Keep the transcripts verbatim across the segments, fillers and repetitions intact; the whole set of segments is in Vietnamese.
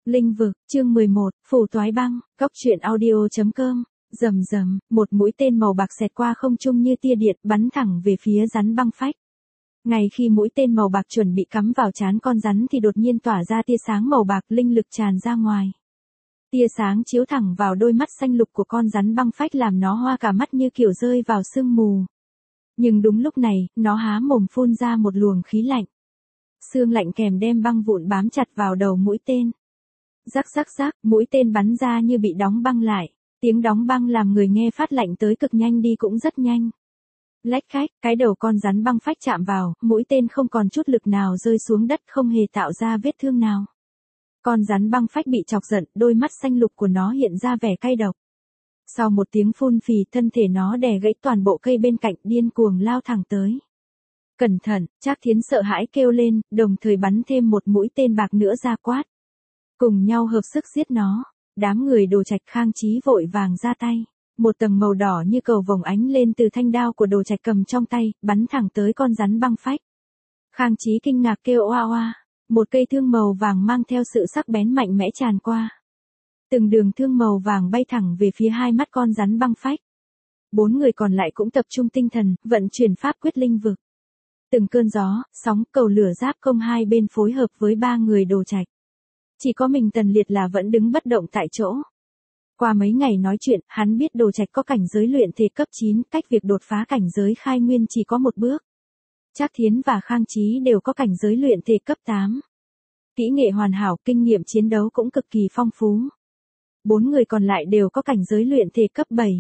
Linh vực, chương mười một, Phù Toái Băng, Góc truyện audio.com, rầm rầm, một mũi tên màu bạc xẹt qua không trung như tia điện bắn thẳng về phía rắn băng phách. Ngay khi mũi tên màu bạc chuẩn bị cắm vào trán con rắn thì đột nhiên tỏa ra tia sáng màu bạc, linh lực tràn ra ngoài. Tia sáng chiếu thẳng vào đôi mắt xanh lục của con rắn băng phách làm nó hoa cả mắt như kiểu rơi vào sương mù. Nhưng đúng lúc này, nó há mồm phun ra một luồng khí lạnh. Sương lạnh kèm đem băng vụn bám chặt vào đầu mũi tên. Rắc rắc rắc, mũi tên bắn ra như bị đóng băng lại. Tiếng đóng băng làm người nghe phát lạnh tới cực, nhanh đi cũng rất nhanh. Lách cách, cái đầu con rắn băng phách chạm vào, mũi tên không còn chút lực nào rơi xuống đất, không hề tạo ra vết thương nào. Con rắn băng phách bị chọc giận, đôi mắt xanh lục của nó hiện ra vẻ cay độc. Sau một tiếng phun phì, thân thể nó đè gãy toàn bộ cây bên cạnh, điên cuồng lao thẳng tới. Cẩn thận, Trác Thiến sợ hãi kêu lên, đồng thời bắn thêm một mũi tên bạc nữa ra quát. Cùng nhau hợp sức giết nó. Đám người Đồ Trạch Khang Chí vội vàng ra tay. Một tầng màu đỏ như cầu vồng ánh lên từ thanh đao của Đồ Trạch cầm trong tay, bắn thẳng tới con rắn băng phách. Khang Chí kinh ngạc kêu oa oa. Một cây thương màu vàng mang theo sự sắc bén mạnh mẽ tràn qua. Từng đường thương màu vàng bay thẳng về phía hai mắt con rắn băng phách. Bốn người còn lại cũng tập trung tinh thần, vận chuyển pháp quyết linh vực. Từng cơn gió, sóng, cầu lửa giáp công hai bên phối hợp với ba người Đồ Trạch. Chỉ có mình Tần Liệt là vẫn đứng bất động tại chỗ. Qua mấy ngày nói chuyện, hắn biết Đồ Trạch có cảnh giới luyện thể cấp chín, cách việc đột phá cảnh giới khai nguyên chỉ có một bước. Trác Thiến và Khang Chí đều có cảnh giới luyện thể cấp tám. Kỹ nghệ hoàn hảo, kinh nghiệm chiến đấu cũng cực kỳ phong phú. Bốn người còn lại đều có cảnh giới luyện thể cấp bảy.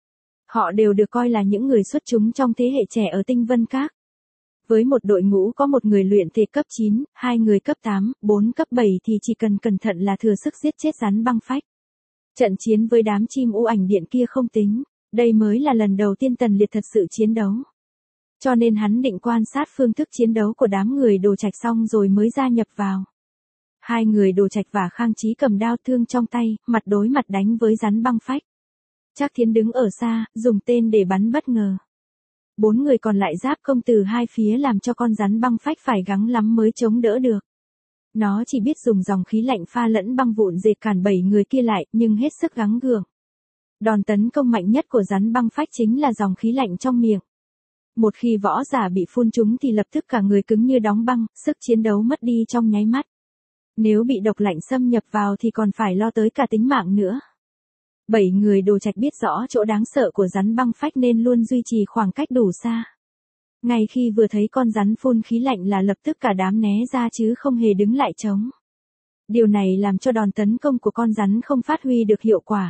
Họ đều được coi là những người xuất chúng trong thế hệ trẻ ở Tinh Vân Các. Với một đội ngũ có một người luyện thể cấp chín, hai người cấp tám, bốn cấp bảy thì chỉ cần cẩn thận là thừa sức giết chết rắn băng phách. Trận chiến với đám chim u ảnh điện kia không tính, đây mới là lần đầu tiên Tần Liệt thật sự chiến đấu. Cho nên hắn định quan sát phương thức chiến đấu của đám người Đồ Trạch xong rồi mới gia nhập vào. Hai người Đồ Trạch và Khang Chí cầm đao thương trong tay, mặt đối mặt đánh với rắn băng phách. Trác Thiến đứng ở xa, dùng tên để bắn bất ngờ. Bốn người còn lại giáp công từ hai phía làm cho con rắn băng phách phải gắng lắm mới chống đỡ được. Nó chỉ biết dùng dòng khí lạnh pha lẫn băng vụn dệt cản bảy người kia lại, nhưng hết sức gắng gượng. Đòn tấn công mạnh nhất của rắn băng phách chính là dòng khí lạnh trong miệng. Một khi võ giả bị phun trúng thì lập tức cả người cứng như đóng băng, sức chiến đấu mất đi trong nháy mắt. Nếu bị độc lạnh xâm nhập vào thì còn phải lo tới cả tính mạng nữa. Bảy người Đồ Trạch biết rõ chỗ đáng sợ của rắn băng phách nên luôn duy trì khoảng cách đủ xa. Ngay khi vừa thấy con rắn phun khí lạnh là lập tức cả đám né ra chứ không hề đứng lại chống. Điều này làm cho đòn tấn công của con rắn không phát huy được hiệu quả.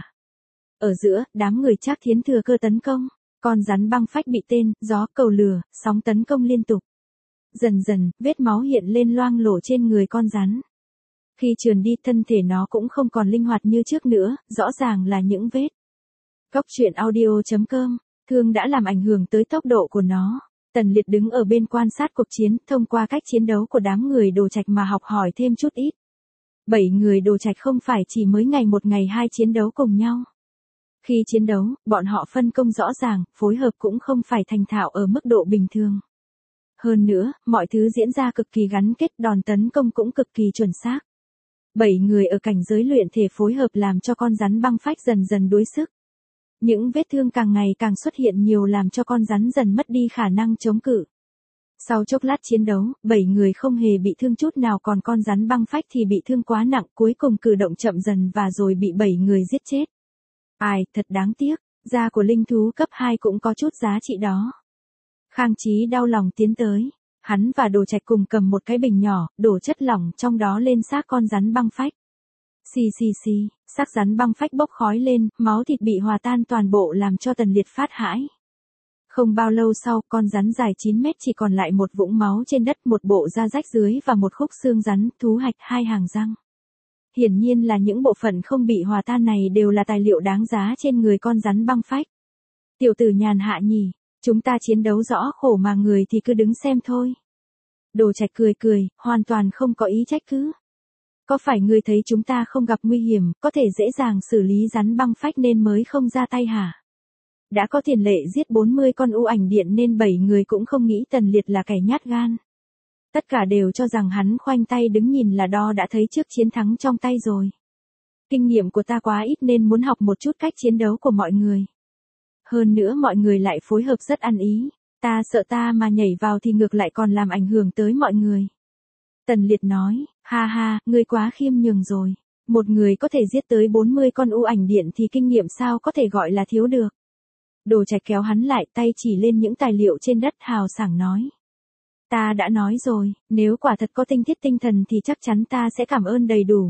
Ở giữa, đám người Trác Thiến thừa cơ tấn công, con rắn băng phách bị tên, gió, cầu lửa, sóng tấn công liên tục. Dần dần, vết máu hiện lên loang lổ trên người con rắn. Khi trườn đi thân thể nó cũng không còn linh hoạt như trước nữa, rõ ràng là những vết. Góc truyện audio.com, thương đã làm ảnh hưởng tới tốc độ của nó. Tần Liệt đứng ở bên quan sát cuộc chiến, thông qua cách chiến đấu của đám người Đồ Trạch mà học hỏi thêm chút ít. Bảy người Đồ Trạch không phải chỉ mới ngày một ngày hai chiến đấu cùng nhau. Khi chiến đấu, bọn họ phân công rõ ràng, phối hợp cũng không phải thành thạo ở mức độ bình thường. Hơn nữa, mọi thứ diễn ra cực kỳ gắn kết, đòn tấn công cũng cực kỳ chuẩn xác. Bảy người ở cảnh giới luyện thể phối hợp làm cho con rắn băng phách dần dần đuối sức. Những vết thương càng ngày càng xuất hiện nhiều làm cho con rắn dần mất đi khả năng chống cự. Sau chốc lát chiến đấu, bảy người không hề bị thương chút nào, còn con rắn băng phách thì bị thương quá nặng, cuối cùng cử động chậm dần và rồi bị bảy người giết chết. Ai, thật đáng tiếc, da của linh thú cấp hai cũng có chút giá trị đó. Khang Chí đau lòng tiến tới. Hắn và Đồ Trạch cùng cầm một cái bình nhỏ, đổ chất lỏng trong đó lên xác con rắn băng phách. Xì xì xì, xác rắn băng phách bốc khói lên, máu thịt bị hòa tan toàn bộ làm cho Tần Liệt phát hãi. Không bao lâu sau, con rắn dài chín mét chỉ còn lại một vũng máu trên đất, một bộ da rách dưới và một khúc xương rắn, thú hạch, hai hàng răng. Hiển nhiên là những bộ phận không bị hòa tan này đều là tài liệu đáng giá trên người con rắn băng phách. Tiểu tử nhàn hạ nhỉ. Chúng ta chiến đấu rõ khổ mà người thì cứ đứng xem thôi. Đồ Trạch cười cười, hoàn toàn không có ý trách cứ. Có phải ngươi thấy chúng ta không gặp nguy hiểm, có thể dễ dàng xử lý rắn băng phách nên mới không ra tay hả? Đã có tiền lệ giết bốn mươi con u ảnh điện nên bảy người cũng không nghĩ Tần Liệt là kẻ nhát gan. Tất cả đều cho rằng hắn khoanh tay đứng nhìn là đo đã thấy trước chiến thắng trong tay rồi. Kinh nghiệm của ta quá ít nên muốn học một chút cách chiến đấu của mọi người. Hơn nữa mọi người lại phối hợp rất ăn ý, ta sợ ta mà nhảy vào thì ngược lại còn làm ảnh hưởng tới mọi người. Tần Liệt nói, ha ha, ngươi quá khiêm nhường rồi. Một người có thể giết tới bốn mươi con u ảnh điện thì kinh nghiệm sao có thể gọi là thiếu được. Đồ Trạch kéo hắn lại, tay chỉ lên những tài liệu trên đất hào sảng nói. Ta đã nói rồi, nếu quả thật có tinh thiết tinh thần thì chắc chắn ta sẽ cảm ơn đầy đủ.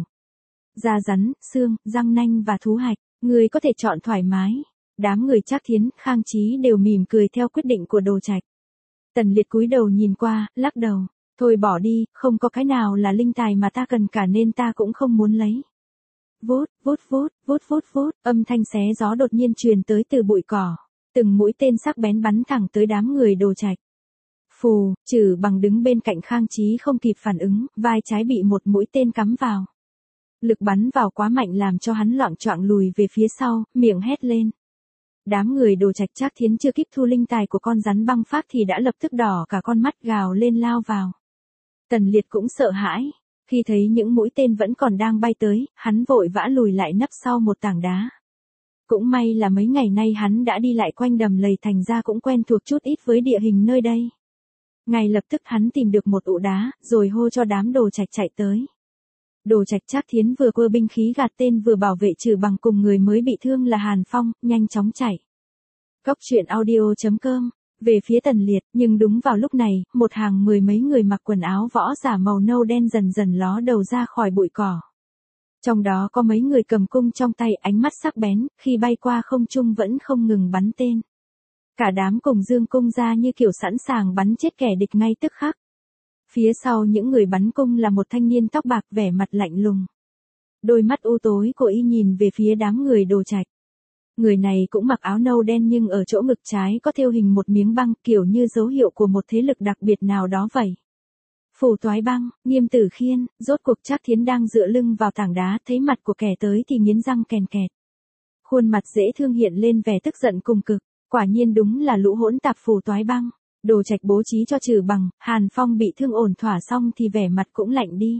Da rắn, xương, răng nanh và thú hạch, ngươi có thể chọn thoải mái. Đám người Trác Thiến, Khang Chí đều mỉm cười theo quyết định của Đồ Trạch. Tần Liệt cúi đầu nhìn qua, lắc đầu. Thôi bỏ đi, không có cái nào là linh tài mà ta cần cả nên ta cũng không muốn lấy. Vút, vút vút, vút vút vút, âm thanh xé gió đột nhiên truyền tới từ bụi cỏ. Từng mũi tên sắc bén bắn thẳng tới đám người Đồ Trạch. Phù, Trừ Bằng đứng bên cạnh Khang Chí không kịp phản ứng, vai trái bị một mũi tên cắm vào. Lực bắn vào quá mạnh làm cho hắn loạng choạng lùi về phía sau, miệng hét lên. Đám người Đồ Trạch Trác Thiến chưa kịp thu linh tài của con rắn băng phác thì đã lập tức đỏ cả con mắt gào lên lao vào. Tần Liệt cũng sợ hãi, khi thấy những mũi tên vẫn còn đang bay tới, hắn vội vã lùi lại nấp sau một tảng đá. Cũng may là mấy ngày nay hắn đã đi lại quanh đầm lầy thành ra cũng quen thuộc chút ít với địa hình nơi đây. Ngay lập tức hắn tìm được một ụ đá, rồi hô cho đám Đồ Trạch chạy tới. Đồ Trạch Trác Thiến vừa quơ binh khí gạt tên vừa bảo vệ Trừ Bằng cùng người mới bị thương là Hàn Phong, nhanh chóng chạy. Góc truyện audio chấm com, về phía Tần Liệt, nhưng đúng vào lúc này, một hàng mười mấy người mặc quần áo võ giả màu nâu đen dần dần ló đầu ra khỏi bụi cỏ. Trong đó có mấy người cầm cung trong tay, ánh mắt sắc bén, khi bay qua không trung vẫn không ngừng bắn tên. Cả đám cùng dương cung ra như kiểu sẵn sàng bắn chết kẻ địch ngay tức khắc. Phía sau những người bắn cung là một thanh niên tóc bạc vẻ mặt lạnh lùng. Đôi mắt u tối của y nhìn về phía đám người Đồ Trạch. Người này cũng mặc áo nâu đen nhưng ở chỗ ngực trái có thêu hình một miếng băng kiểu như dấu hiệu của một thế lực đặc biệt nào đó vậy. Phù Toái Băng, Nghiêm Tử Khiên, rốt cuộc Trác Thiến đang dựa lưng vào tảng đá, thấy mặt của kẻ tới thì nghiến răng kèn kẹt. Khuôn mặt dễ thương hiện lên vẻ tức giận cùng cực, quả nhiên đúng là lũ hỗn tạp Phù Toái Băng. Đồ Trạch bố trí cho Trừ Bằng, Hàn Phong bị thương ổn thỏa xong thì vẻ mặt cũng lạnh đi.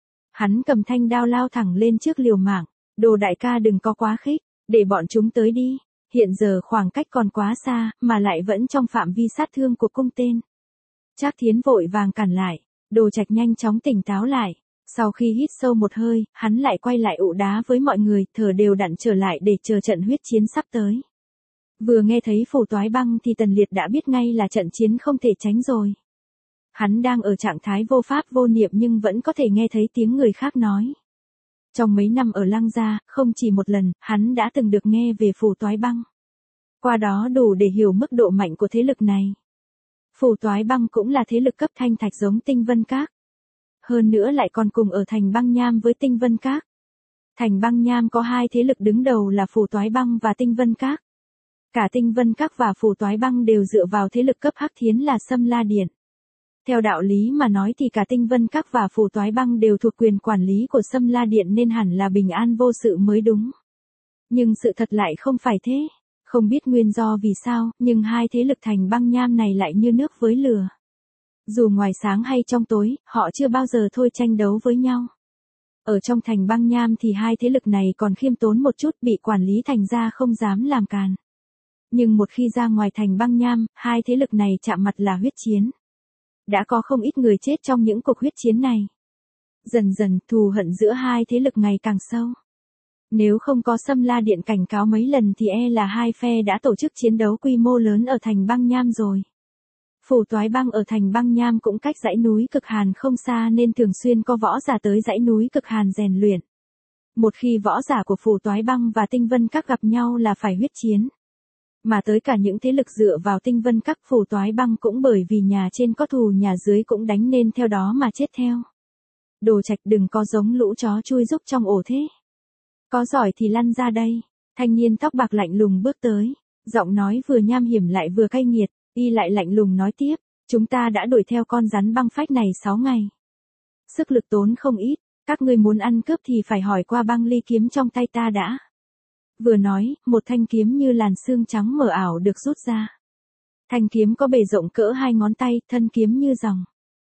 Hắn cầm thanh đao lao thẳng lên trước liều mạng, Đồ đại ca đừng có quá khích, để bọn chúng tới đi, hiện giờ khoảng cách còn quá xa, mà lại vẫn trong phạm vi sát thương của cung tên. Trác Thiến vội vàng cản lại, Đồ Trạch nhanh chóng tỉnh táo lại, sau khi hít sâu một hơi, hắn lại quay lại ụ đá với mọi người, thở đều đặn trở lại để chờ trận huyết chiến sắp tới. Vừa nghe thấy Phù Toái Băng thì Tần Liệt đã biết ngay là trận chiến không thể tránh rồi. Hắn đang ở trạng thái vô pháp vô niệm nhưng vẫn có thể nghe thấy tiếng người khác nói. Trong mấy năm ở Lăng Gia, không chỉ một lần, hắn đã từng được nghe về Phù Toái Băng. Qua đó đủ để hiểu mức độ mạnh của thế lực này. Phù Toái Băng cũng là thế lực cấp thanh thạch giống Tinh Vân Các. Hơn nữa lại còn cùng ở thành Băng Nham với Tinh Vân Các. Thành Băng Nham có hai thế lực đứng đầu là Phù Toái Băng và Tinh Vân Các. Cả Tinh Vân Các và Phù Toái Băng đều dựa vào thế lực cấp hắc thiến là Sâm La Điện. Theo đạo lý mà nói thì cả Tinh Vân Các và Phù Toái Băng đều thuộc quyền quản lý của Sâm La Điện nên hẳn là bình an vô sự mới đúng. Nhưng sự thật lại không phải thế. Không biết nguyên do vì sao, nhưng hai thế lực thành Băng Nham này lại như nước với lửa. Dù ngoài sáng hay trong tối, họ chưa bao giờ thôi tranh đấu với nhau. Ở trong thành Băng Nham thì hai thế lực này còn khiêm tốn một chút, bị quản lý thành ra không dám làm càn. Nhưng một khi ra ngoài thành Băng Nham, hai thế lực này chạm mặt là huyết chiến. Đã có không ít người chết trong những cuộc huyết chiến này. Dần dần, thù hận giữa hai thế lực ngày càng sâu. Nếu không có Sâm La Điện cảnh cáo mấy lần thì e là hai phe đã tổ chức chiến đấu quy mô lớn ở thành Băng Nham rồi. Phù Toái Băng ở thành Băng Nham cũng cách dãy núi Cực Hàn không xa nên thường xuyên có võ giả tới dãy núi Cực Hàn rèn luyện. Một khi võ giả của Phù Toái Băng và Tinh Vân Các gặp nhau là phải huyết chiến. Mà tới cả những thế lực dựa vào Tinh Vân Các Phù Toái Băng cũng bởi vì nhà trên có thù nhà dưới cũng đánh nên theo đó mà chết theo. Đồ Trạch đừng có giống lũ chó chui rúc trong ổ thế. Có giỏi thì lăn ra đây. Thanh niên tóc bạc lạnh lùng bước tới. Giọng nói vừa nham hiểm lại vừa cay nghiệt. Y lại lạnh lùng nói tiếp. Chúng ta đã đuổi theo con rắn băng phách này sáu ngày. Sức lực tốn không ít. Các ngươi muốn ăn cướp thì phải hỏi qua băng ly kiếm trong tay ta đã. Vừa nói, một thanh kiếm như làn xương trắng mờ ảo được rút ra. Thanh kiếm có bề rộng cỡ hai ngón tay, thân kiếm như ròng.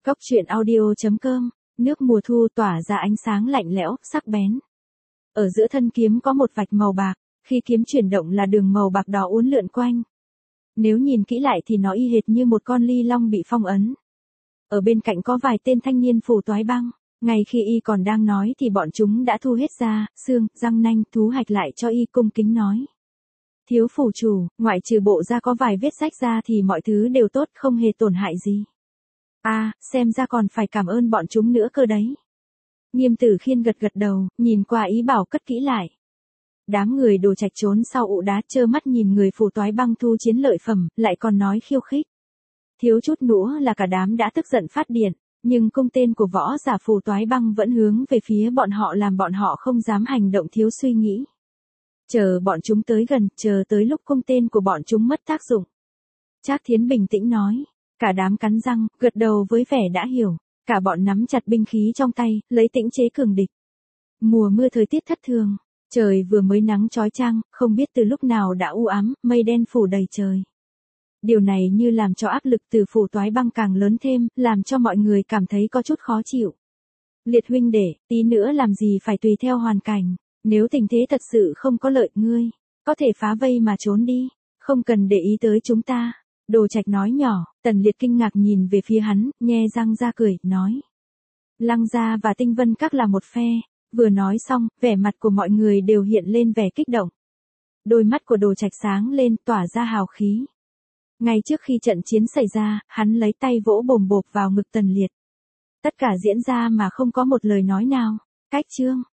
Cốc truyện audio chấm com, nước mùa thu tỏa ra ánh sáng lạnh lẽo, sắc bén. Ở giữa thân kiếm có một vạch màu bạc, khi kiếm chuyển động là đường màu bạc đỏ uốn lượn quanh. Nếu nhìn kỹ lại thì nó y hệt như một con ly long bị phong ấn. Ở bên cạnh có vài tên thanh niên phủ toái băng, ngay khi y còn đang nói thì bọn chúng đã thu hết da, xương, răng nanh, thú hạch lại cho y, cung kính nói. Thiếu phủ chủ, ngoại trừ bộ da có vài vết rách ra thì mọi thứ đều tốt, không hề tổn hại gì. À, xem ra còn phải cảm ơn bọn chúng nữa cơ đấy. Nghiêm Tử Khiên gật gật đầu, nhìn qua ý bảo cất kỹ lại. Đám người Đồ Trạch trốn sau ụ đá trơ mắt nhìn người phủ toái băng thu chiến lợi phẩm, lại còn nói khiêu khích. Thiếu chút nữa là cả đám đã tức giận phát điên, nhưng cung tên của võ giả phủ toái băng vẫn hướng về phía bọn họ làm bọn họ không dám hành động thiếu suy nghĩ. Chờ bọn chúng tới gần, chờ tới lúc cung tên của bọn chúng mất tác dụng. Trác Thiến bình tĩnh nói, cả đám cắn răng, gật đầu với vẻ đã hiểu, cả bọn nắm chặt binh khí trong tay, lấy tĩnh chế cường địch. Mùa mưa thời tiết thất thường, trời vừa mới nắng chói chang, không biết từ lúc nào đã u ám, mây đen phủ đầy trời. Điều này như làm cho áp lực từ phủ toái băng càng lớn thêm, làm cho mọi người cảm thấy có chút khó chịu. Liệt huynh đệ, tí nữa làm gì phải tùy theo hoàn cảnh, nếu tình thế thật sự không có lợi ngươi, có thể phá vây mà trốn đi, không cần để ý tới chúng ta. Đồ Trạch nói nhỏ, Tần Liệt kinh ngạc nhìn về phía hắn, nhe răng ra cười, nói. Lăng gia và Tinh Vân Các là một phe, vừa nói xong, vẻ mặt của mọi người đều hiện lên vẻ kích động. Đôi mắt của Đồ Trạch sáng lên, tỏa ra hào khí. Ngay trước khi trận chiến xảy ra, hắn lấy tay vỗ bồm bộp vào ngực Tần Liệt. Tất cả diễn ra mà không có một lời nói nào. Cách chương.